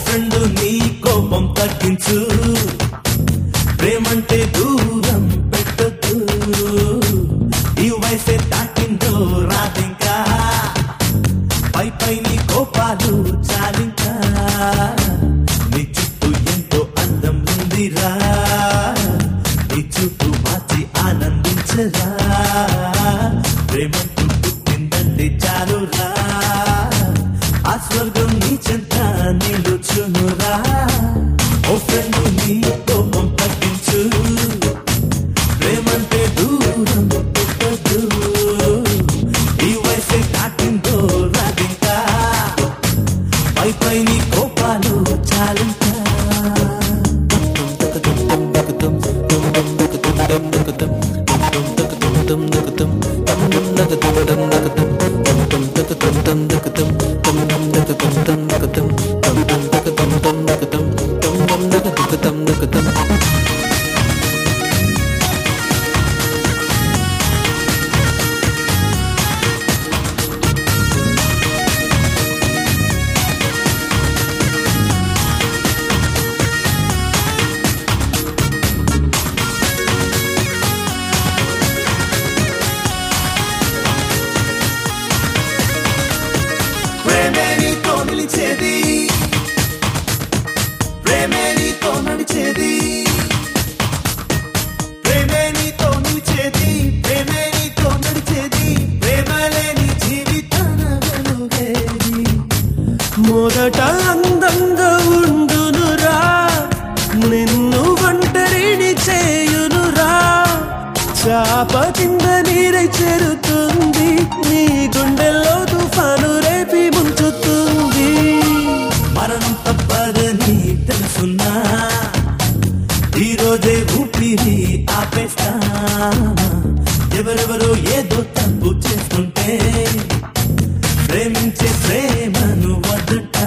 Friend నీ కోపం తగ్గించు, ప్రేమంటే దూరం పెట్టొద్దు. ఈ వయసే దాటిందో రాదింకా, పై పై నీ కోపాలు చాలింకా. నీ చుట్టూ ఎంతో అందం ఉందిరా, నీ చుట్టూ మార్చి ఆనందించరా. ప్రేమంటూ పుట్టిందంటే చాలురా, ఆ స్వర్గం నీ చెంత నిలుచునురా. ఓ ఫ్రెండ్ నీ కోపం తగ్గించు, ప్రేమంటే దూరం పెట్టొద్దు. ఈ వయసే దాటిందో రాదింకా, పై పై నీ కోపాలు చాలింకా. ప్రేమే నీతో నిలిచేది, ప్రేమే నీతో నడిచేది, ప్రేమే నీతో నిలిచేది, ప్రేమే నీతో నడిచేది. ప్రేమ లేని జీవితాన వెలుగేది. మొదట అందంగా ఉండునురా, నిన్ను ఒంటరిని చేయునురా. చాప కింద నీరై చేరుతుంది, నీ గుండెల్లో తుఫాను రేపి ముంచుతుంది. మరణం తప్పదని తెలుసున్నా, ఈ రోజే ఊపిరి ఆపేస్తా. ఎవరెవరో ఏదో తప్పు చేస్తుంటే, ప్రేమించే ప్రేమను వదట.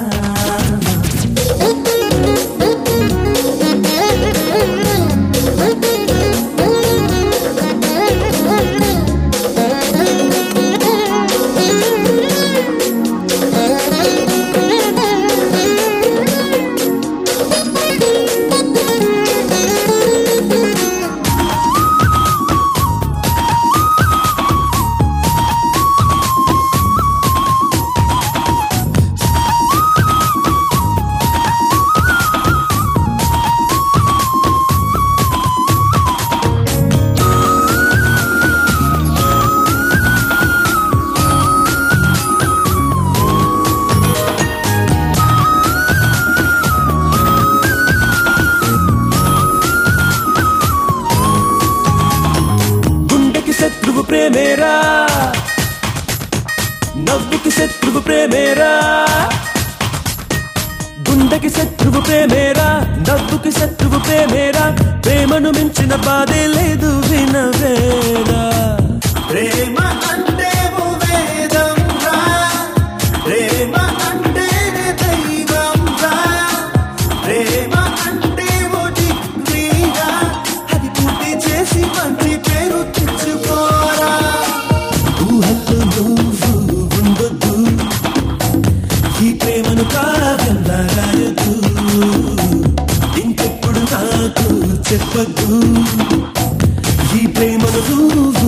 శత్రువు ప్రేమేరా, నవ్వుకి శత్రువు ప్రేమేరా. గుండెకి శత్రువు ప్రేమేరా, నవ్వుకి శత్రువు ప్రేమేరా. ప్రేమను మించిన బాధే లేదు వినవేరా. ప్రేమ అంటే వేదం రా, ప్రేమ అంటే దైవం రా. ప్రేమ అంటే ఓ డిగ్రీరా, అది పూర్తి చేసి మంచి పేరు తెచ్చుకోరా. ఊహల్లో నువ్వు ఉండొద్దు, ఈ ప్రేమను కాదల్లా రాయొద్దు. ఇంకెప్పుడు నాకు చెప్పద్దు, ఈ ప్రేమను నువ్వు